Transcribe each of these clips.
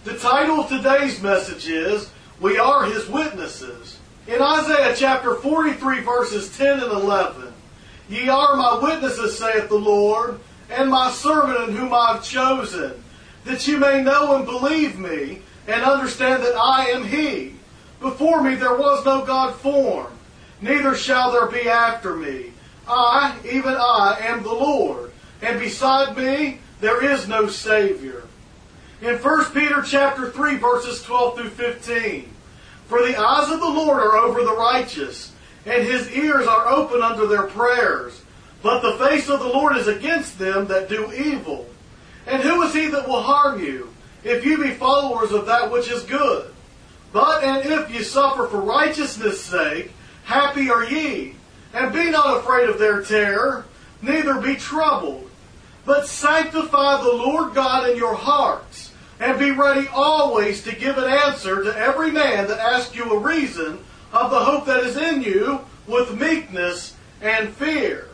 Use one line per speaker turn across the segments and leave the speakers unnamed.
The title of today's message is, We Are His Witnesses. In Isaiah chapter 43 verses 10 and 11, Ye are my witnesses, saith the Lord, and my servant in whom I have chosen, that ye may know and believe me, and understand that I am He. Before me there was no God formed, neither shall there be after me. I, even I, am the Lord, and beside me there is no Savior. In 1 Peter chapter 3 verses 12 through 15, For the eyes of the Lord are over the righteous, and His ears are open unto their prayers. But the face of the Lord is against them that do evil. And who is He that will harm you, if you be followers of that which is good? But and if ye suffer for righteousness' sake, happy are ye. And be not afraid of their terror, neither be troubled. But sanctify the Lord God in your hearts, and be ready always to give an answer to every man that asks you a reason of the hope that is in you, with meekness and fear.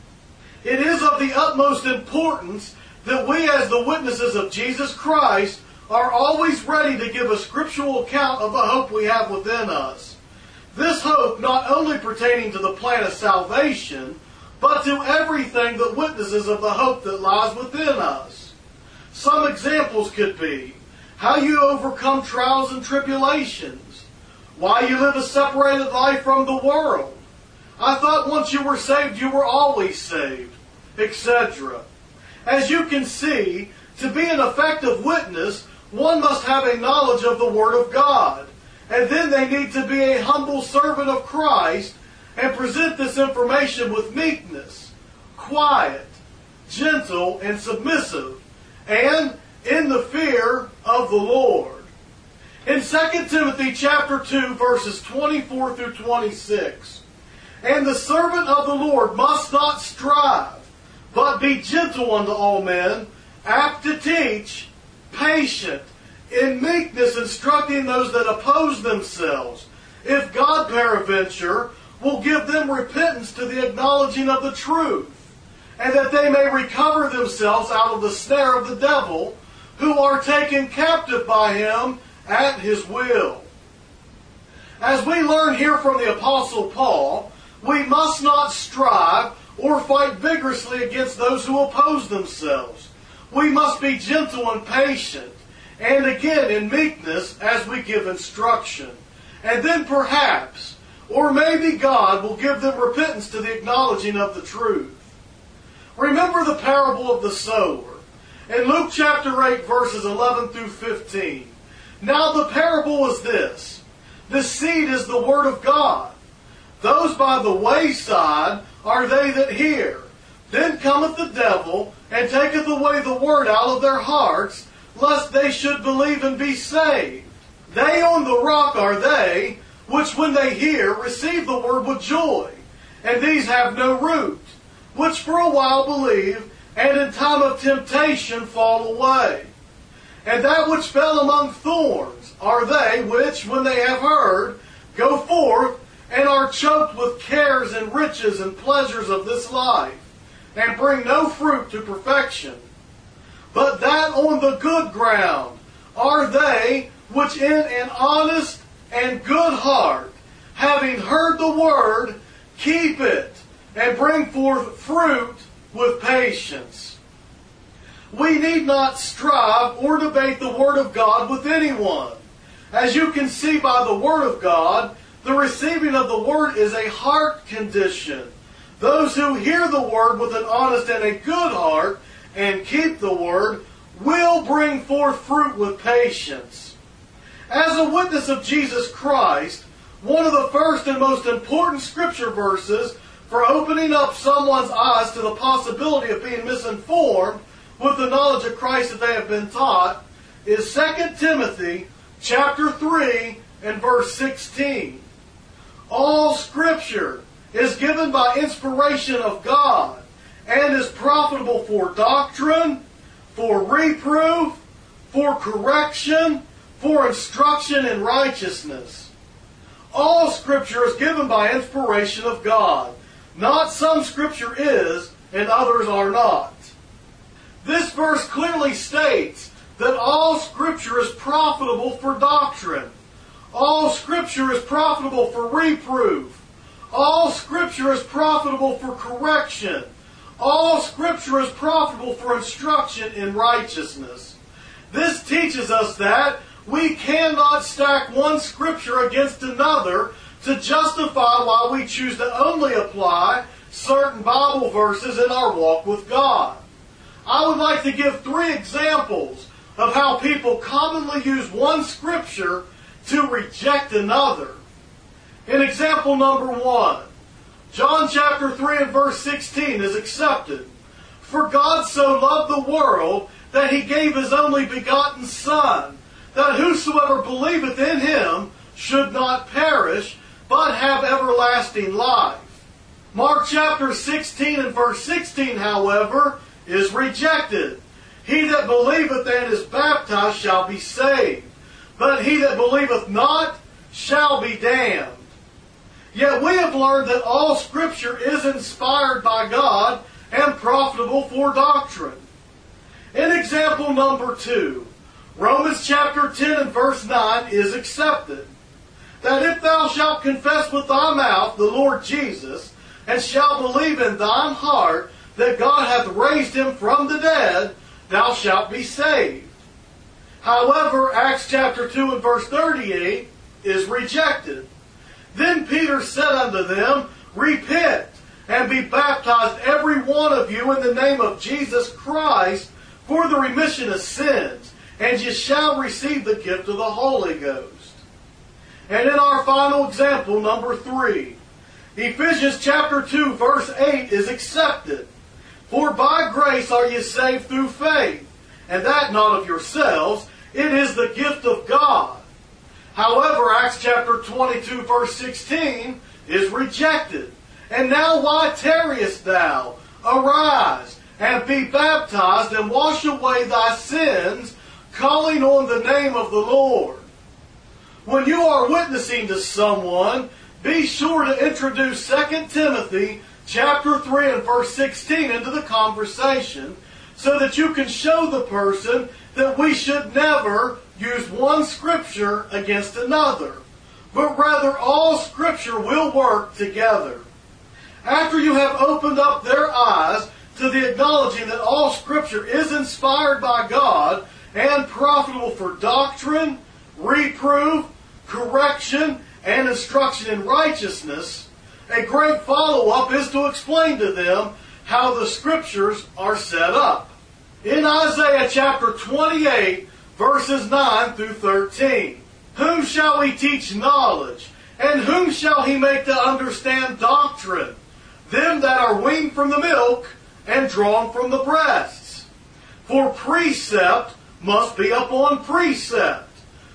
It is of the utmost importance that we, as the witnesses of Jesus Christ, are always ready to give a scriptural account of the hope we have within us. This hope not only pertaining to the plan of salvation, but to everything that witnesses of the hope that lies within us. Some examples could be how you overcome trials and tribulations, why you live a separated life from the world. I thought once you were saved, you were always saved, etc. As you can see, to be an effective witness, one must have a knowledge of the Word of God, and then they need to be a humble servant of Christ and present this information with meekness, quiet, gentle, and submissive, and in the fear of the Lord. In 2 Timothy chapter 2, verses 24 through 26, And the servant of the Lord must not strive, but be gentle unto all men, apt to teach, patient, in meekness instructing those that oppose themselves, if God peradventure will give them repentance to the acknowledging of the truth, and that they may recover themselves out of the snare of the devil, who are taken captive by him at his will. As we learn here from the Apostle Paul, we must not strive or fight vigorously against those who oppose themselves. We must be gentle and patient, and again in meekness as we give instruction. And then perhaps, or maybe God will give them repentance to the acknowledging of the truth. Remember the parable of the sower. In Luke chapter 8 verses 11 through 15. Now the parable is this. The seed is the word of God. Those by the wayside are they that hear. Then cometh the devil, and taketh away the word out of their hearts, lest they should believe and be saved. They on the rock are they, which when they hear, receive the word with joy. And these have no root, which for a while believe, and in time of temptation fall away. And that which fell among thorns are they which, when they have heard, go forth, and are choked with cares and riches and pleasures of this life, and bring no fruit to perfection. But that on the good ground are they which in an honest and good heart, having heard the word, keep it, and bring forth fruit with patience. We need not strive or debate the Word of God with anyone. As you can see by the Word of God, the receiving of the Word is a heart condition. Those who hear the Word with an honest and a good heart and keep the Word will bring forth fruit with patience. As a witness of Jesus Christ, one of the first and most important scripture verses for opening up someone's eyes to the possibility of being misinformed with the knowledge of Christ that they have been taught is 2 Timothy chapter 3 and verse 16. All Scripture is given by inspiration of God and is profitable for doctrine, for reproof, for correction, for instruction in righteousness. All Scripture is given by inspiration of God. Not some Scripture is, and others are not. This verse clearly states that all Scripture is profitable for doctrine. All Scripture is profitable for reproof. All Scripture is profitable for correction. All Scripture is profitable for instruction in righteousness. This teaches us that we cannot stack one Scripture against another to justify why we choose to only apply certain Bible verses in our walk with God. I would like to give 3 examples of how people commonly use one Scripture to reject another. In example number 1, John chapter 3 and verse 16 is accepted. For God so loved the world that He gave His only begotten Son, that whosoever believeth in Him should not perish, but have everlasting life. Mark chapter 16 and verse 16, however, is rejected. He that believeth and is baptized shall be saved, but he that believeth not shall be damned. Yet we have learned that all Scripture is inspired by God and profitable for doctrine. In example number 2, Romans chapter 10 and verse 9 is accepted. That if thou shalt confess with thy mouth the Lord Jesus, and shalt believe in thine heart that God hath raised Him from the dead, thou shalt be saved. However, Acts chapter 2 and verse 38 is rejected. Then Peter said unto them, Repent, and be baptized every one of you in the name of Jesus Christ for the remission of sins, and ye shall receive the gift of the Holy Ghost. And in our final example, number 3, Ephesians chapter 2 verse 8 is accepted. For by grace are ye saved through faith, and that not of yourselves, it is the gift of God. However, Acts chapter 22 verse 16 is rejected. And now why tarriest thou? Arise, and be baptized, and wash away thy sins, calling on the name of the Lord. When you are witnessing to someone, be sure to introduce 2 Timothy chapter 3 and verse 16 into the conversation, so that you can show the person that we should never use one Scripture against another, but rather all Scripture will work together. After you have opened up their eyes to the acknowledging that all Scripture is inspired by God and profitable for doctrine, reproof, correction, and instruction in righteousness, a great follow-up is to explain to them how the Scriptures are set up. In Isaiah chapter 28, verses 9 through 13, Whom shall we teach knowledge, and whom shall He make to understand doctrine? Them that are weaned from the milk, and drawn from the breasts. For precept must be upon precept,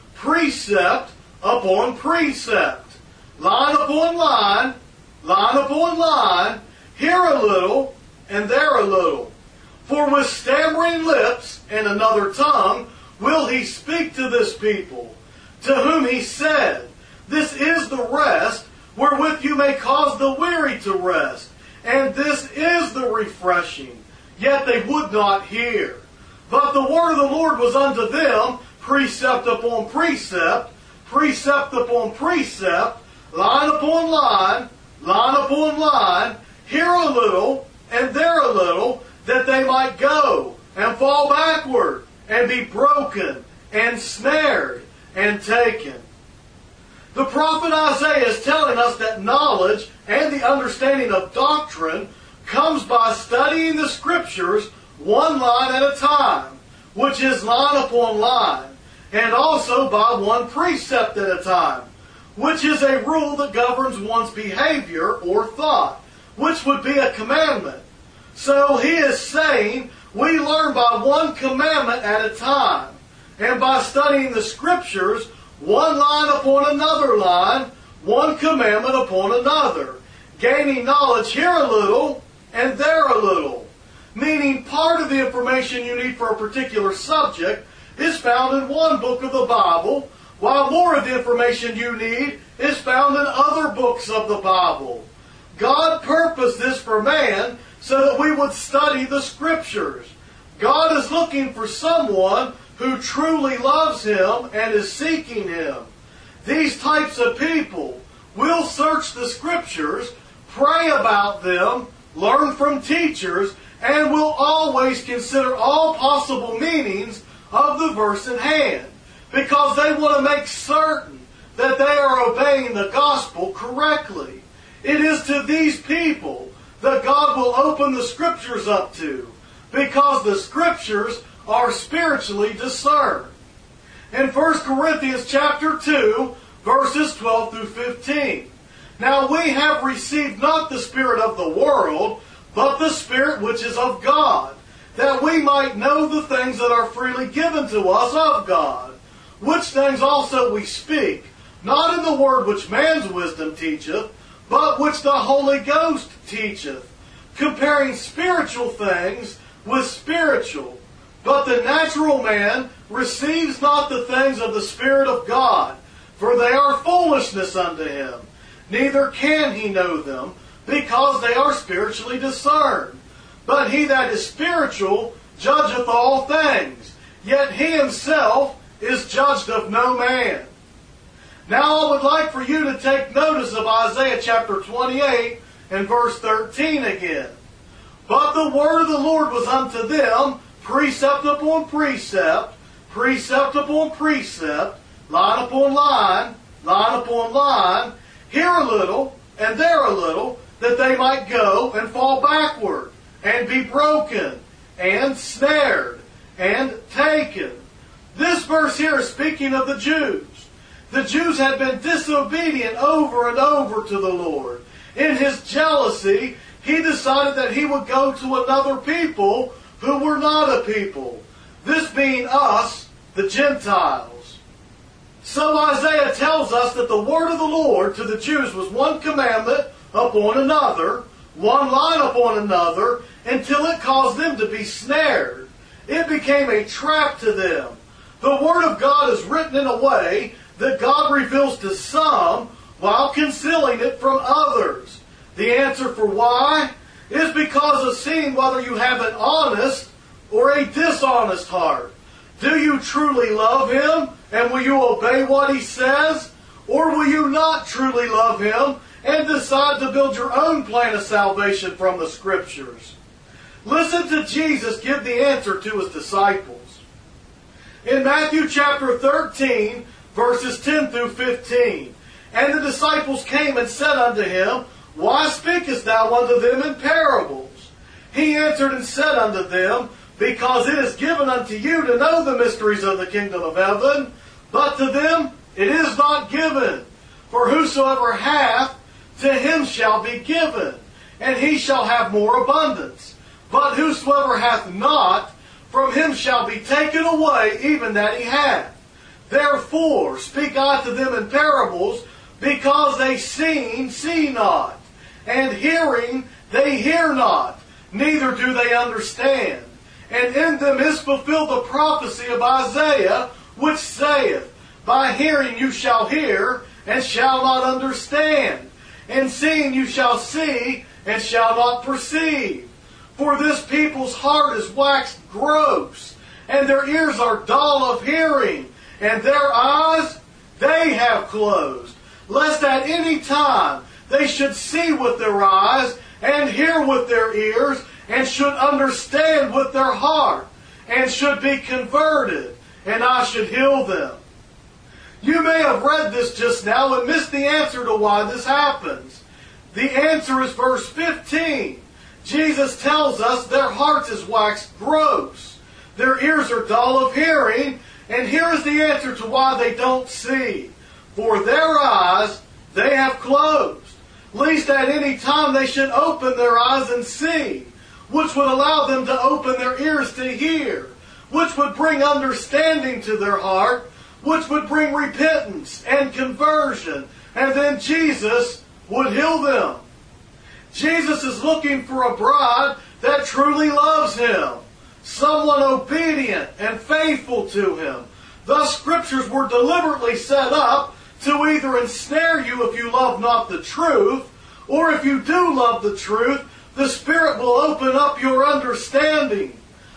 precept upon precept, line upon line, line upon line, here a little, and there a little. For with stammering lips and another tongue will He speak to this people, to whom He said, This is the rest wherewith you may cause the weary to rest, and this is the refreshing. Yet they would not hear. But the word of the Lord was unto them, precept upon precept, precept upon precept, line upon line, line upon line, here a little, and there a little, that they might go, and fall backward, and be broken, and snared, and taken. The prophet Isaiah is telling us that knowledge and the understanding of doctrine comes by studying the Scriptures one line at a time, which is line upon line, and also by one precept at a time, which is a rule that governs one's behavior or thought, which would be a commandment. So he is saying we learn by one commandment at a time, and by studying the Scriptures one line upon another line, one commandment upon another, gaining knowledge here a little and there a little. Meaning part of the information you need for a particular subject is found in one book of the Bible, while more of the information you need is found in other books of the Bible. God purposed this for man so that we would study the Scriptures. God is looking for someone who truly loves Him and is seeking Him. These types of people will search the Scriptures, pray about them, learn from teachers, and will always consider all possible meanings of the verse in hand, because they want to make certain that they are obeying the gospel correctly. It is to these people that God will open the Scriptures up to, because the Scriptures are spiritually discerned. In 1 Corinthians chapter 2, verses 12 through 15. Now we have received not the spirit of the world, but the Spirit which is of God, that we might know the things that are freely given to us of God, which things also we speak, not in the word which man's wisdom teacheth, but which the Holy Ghost teacheth, comparing spiritual things with spiritual. But the natural man receives not the things of the Spirit of God, for they are foolishness unto him. Neither can he know them, because they are spiritually discerned. But he that is spiritual judgeth all things, yet he himself is judged of no man. Now I would like for you to take notice of Isaiah chapter 28 and verse 13 again. But the word of the Lord was unto them, precept upon precept, precept upon precept, line upon line, line upon line, here a little, and there a little, that they might go and fall backward, and be broken, and snared, and taken. This verse here is speaking of the Jews. The Jews had been disobedient over and over to the Lord. In His jealousy, He decided that He would go to another people who were not a people. This being us, the Gentiles. So Isaiah tells us that the word of the Lord to the Jews was one commandment upon another, one line upon another, until it caused them to be snared. It became a trap to them. The Word of God is written in a way that God reveals to some while concealing it from others. The answer for why is because of seeing whether you have an honest or a dishonest heart. Do you truly love Him, and will you obey what He says? Or will you not truly love Him and decide to build your own plan of salvation from the Scriptures? Listen to Jesus give the answer to His disciples. In Matthew chapter 13, verses 10 through 15, And the disciples came and said unto Him, Why speakest thou unto them in parables? He answered and said unto them, Because it is given unto you to know the mysteries of the kingdom of heaven, but to them it is not given. For whosoever hath, to him shall be given, and he shall have more abundance. But whosoever hath not, from him shall be taken away even that he hath. Therefore speak I to them in parables, because they seeing see not, and hearing they hear not, neither do they understand. And in them is fulfilled the prophecy of Isaiah, which saith, By hearing you shall hear, and shall not understand, and seeing you shall see, and shall not perceive. For this people's heart is waxed gross, and their ears are dull of hearing, and their eyes they have closed, lest at any time they should see with their eyes, and hear with their ears, and should understand with their heart, and should be converted, and I should heal them. You may have read this just now and missed the answer to why this happens. The answer is verse 15. Jesus tells us their hearts is waxed gross. Their ears are dull of hearing, and here is the answer to why they don't see. For their eyes they have closed, lest at any time they should open their eyes and see, which would allow them to open their ears to hear, which would bring understanding to their heart, which would bring repentance and conversion, and then Jesus would heal them. Jesus is looking for a bride that truly loves Him, someone obedient and faithful to Him. The Scriptures were deliberately set up to either ensnare you if you love not the truth, or if you do love the truth, the Spirit will open up your understanding.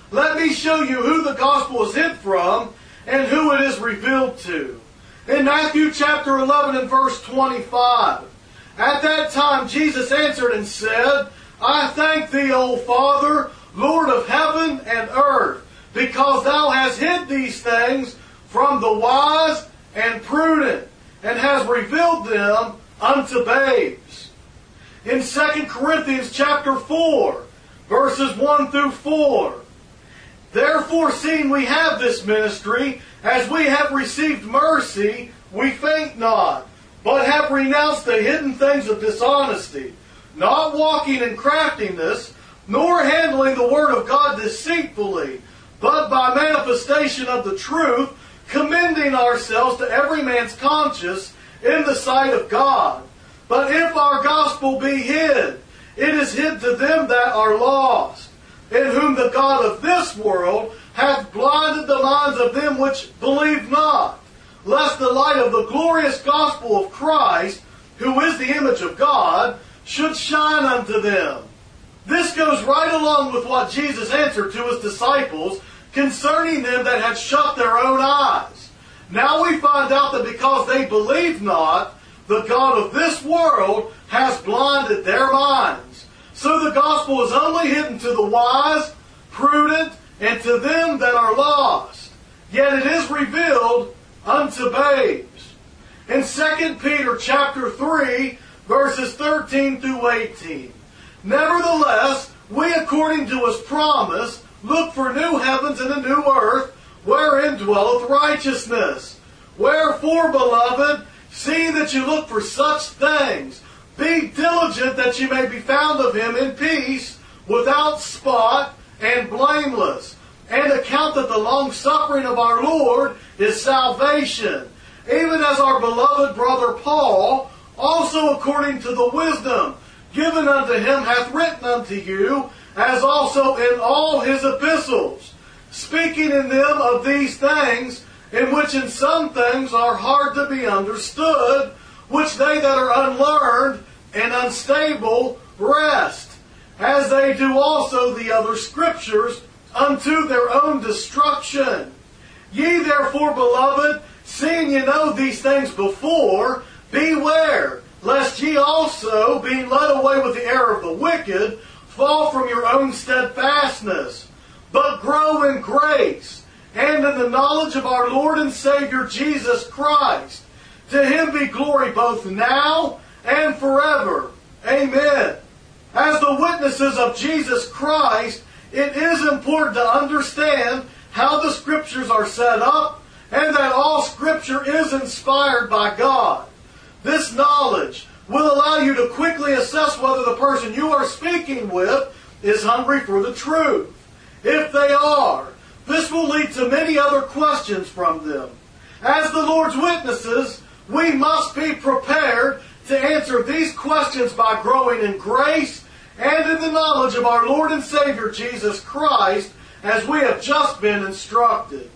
let me show you who the gospel is hid from and who it is revealed to. In Matthew chapter 11 and verse 25, at that time Jesus answered and said, I thank thee, O Father, Lord of heaven and earth, because thou hast hid these things from the wise and prudent, and hast revealed them unto babes. In 2 Corinthians chapter 4, verses 1 through 4, therefore, seeing we have this ministry, as we have received mercy, we faint not, but have renounced the hidden things of dishonesty, not walking in craftiness, nor handling the word of God deceitfully, but by manifestation of the truth, commending ourselves to every man's conscience in the sight of God. But if our gospel be hid, it is hid to them that are lost, in whom the God of this world hath blinded the minds of them which believe not, lest the light of the glorious gospel of Christ, who is the image of God, should shine unto them. This goes right along with what Jesus answered to his disciples concerning them that had shut their own eyes. Now we find out that because they believed not, the God of this world has blinded their minds. So the gospel is only hidden to the wise, prudent, and to them that are lost. Yet it is revealed unto babes. In 2 Peter chapter 3, verses 13 through 18. Nevertheless, we according to his promise look for new heavens and a new earth, wherein dwelleth righteousness. Wherefore, beloved, see that you look for such things. Be diligent that you may be found of him in peace, without spot, and blameless. And account that the long-suffering of our Lord is salvation, even as our beloved brother Paul, also according to the wisdom given unto him, hath written unto you, as also in all his epistles, speaking in them of these things, in which in some things are hard to be understood, which they that are unlearned and unstable wrest, as they do also the other scriptures, unto their own destruction. Ye therefore, beloved, seeing ye know these things before, beware, lest ye also, being led away with the error of the wicked, fall from your own steadfastness, but grow in grace, and in the knowledge of our Lord and Savior Jesus Christ. To him be glory both now and forever. Amen. As the witnesses of Jesus Christ, it is important to understand how the Scriptures are set up, and that all Scripture is inspired by God. This knowledge will allow you to quickly assess whether the person you are speaking with is hungry for the truth. If they are, this will lead to many other questions from them. As the Lord's witnesses, we must be prepared to answer these questions by growing in grace and in the knowledge of our Lord and Savior Jesus Christ, as we have just been instructed.